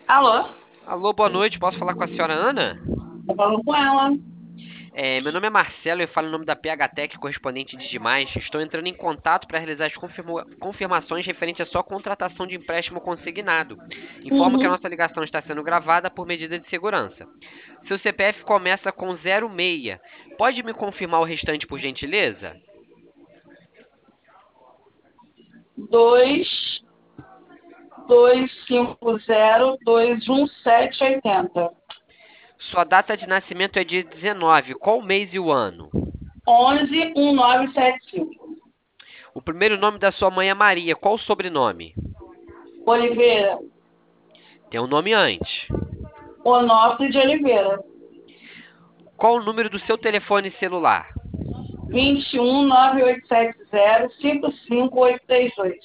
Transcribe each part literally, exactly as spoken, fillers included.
Alô? Alô, boa noite. Posso falar com a senhora Ana? Tô falando com ela. É, meu nome é Marcelo, eu falo em nome da P H Tech, correspondente de Demais. Estou entrando em contato para realizar as confirmo- confirmações referente à sua contratação de empréstimo consignado. Informo que a Uhum. nossa ligação está sendo gravada por medida de segurança. Seu C P F começa com zero seis. Pode me confirmar o restante, por gentileza? Dois, dois, cinco, zero, dois, um, sete, oitenta. Sua data de nascimento é dia dezenove. Qual o mês e o ano? Onze, um, nove, sete, cinco. O primeiro nome da sua mãe é Maria. Qual o sobrenome? Oliveira. Tem um nome antes. Onofre de Oliveira. Qual o número do seu telefone celular? Vinte e um, nove, oito, sete, zero, cinco, cinco, oito, três, dois.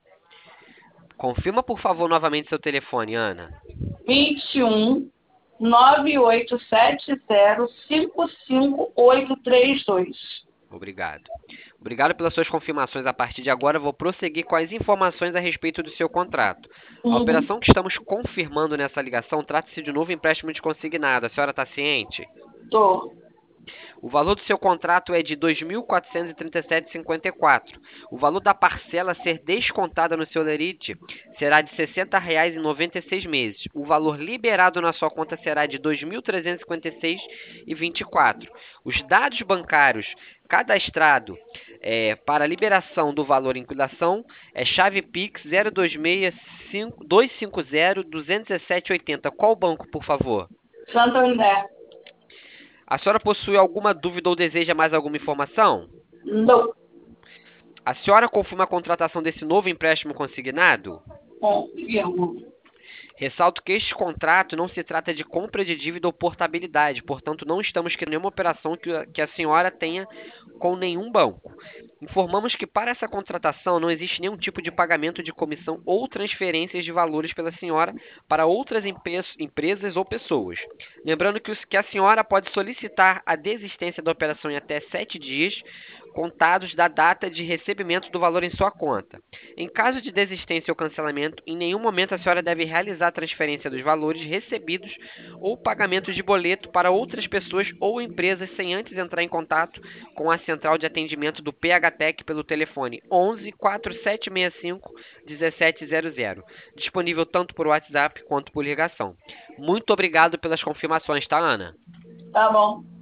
Confirma, por favor, novamente seu telefone, Ana. Vinte e um, nove, oito, sete, zero, cinco, cinco, oito, três, dois. Obrigado. Obrigado pelas suas confirmações. A partir de agora, vou prosseguir com as informações a respeito do seu contrato. A Uhum. operação que estamos confirmando nessa ligação trata-se de novo empréstimo de consignado. A senhora está ciente? Tô. O valor do seu contrato é de dois mil quatrocentos e trinta e sete vírgula cinquenta e quatro. O valor da parcela a ser descontada no seu lerite será de R$ sessenta reais em noventa e seis meses. O valor liberado na sua conta será de dois mil trezentos e cinquenta e seis vírgula vinte e quatro. Os dados bancários cadastrado é, para liberação do valor em liquidação é chave Pix zero dois seis dois cinco zero dois um sete oito zero. Qual banco, por favor? Santander. A senhora possui alguma dúvida ou deseja mais alguma informação? Não. A senhora confirma a contratação desse novo empréstimo consignado? Confirmo. Ressalto que este contrato não se trata de compra de dívida ou portabilidade, portanto, não estamos criando nenhuma operação que a, que a senhora tenha com nenhum banco. Informamos que para essa contratação não existe nenhum tipo de pagamento de comissão ou transferências de valores pela senhora para outras empresas ou pessoas. Lembrando que, que a senhora pode solicitar a desistência da operação em até sete dias, contados da data de recebimento do valor em sua conta. Em caso de desistência ou cancelamento, em nenhum momento a senhora deve realizar a transferência dos valores recebidos ou pagamentos de boleto para outras pessoas ou empresas sem antes entrar em contato com a central de atendimento do P H Tech pelo telefone onze, quatro sete seis cinco, um sete zero zero, disponível tanto por WhatsApp quanto por ligação. Muito obrigado pelas confirmações, tá, Ana? Tá bom.